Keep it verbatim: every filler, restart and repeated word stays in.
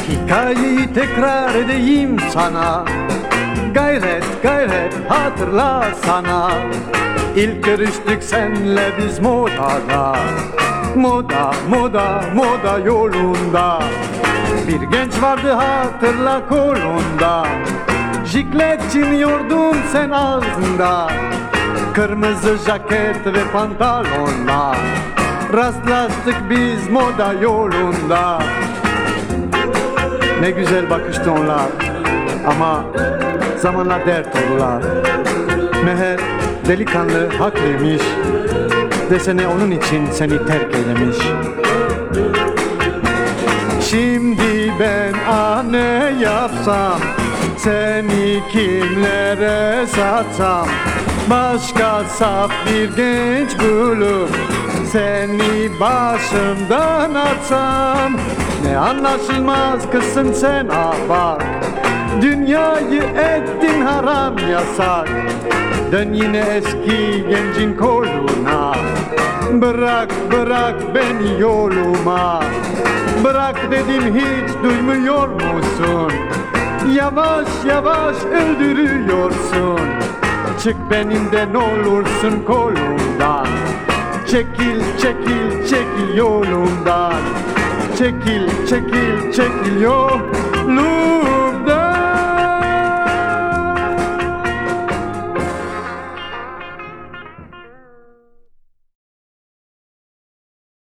Hikayeyi tekrar edeyim sana, gayret gayret hatırla sana. İlk görüştük senle biz modada, moda moda moda yolunda. Bir genç vardı hatırla kolunda, jiklet çimiyordun sen ağzında. Kırmızı jaket ve pantolonla rastlaştık biz moda yolunda. Ne güzel bakıştı onlar, ama zamanla dert oldular. Meğer delikanlı haklıymış, desene onun için seni terk eylemiş. Şimdi ben ah ne yapsam, seni kimlere satsam. Başka saf bir genç bulup seni başımdan atsam. Ne anlaşılmaz kızsın sen ah bak, dünyayı ettin haram yasak. Dön yine eski gencin koluna, bırak bırak beni yoluma. Bırak dedim hiç duymuyor musun? Yavaş yavaş öldürüyorsun. Çık benimden olursun kolumdan. Çekil çekil çekil yolumdan. Çekil çekil çekil yolumdan.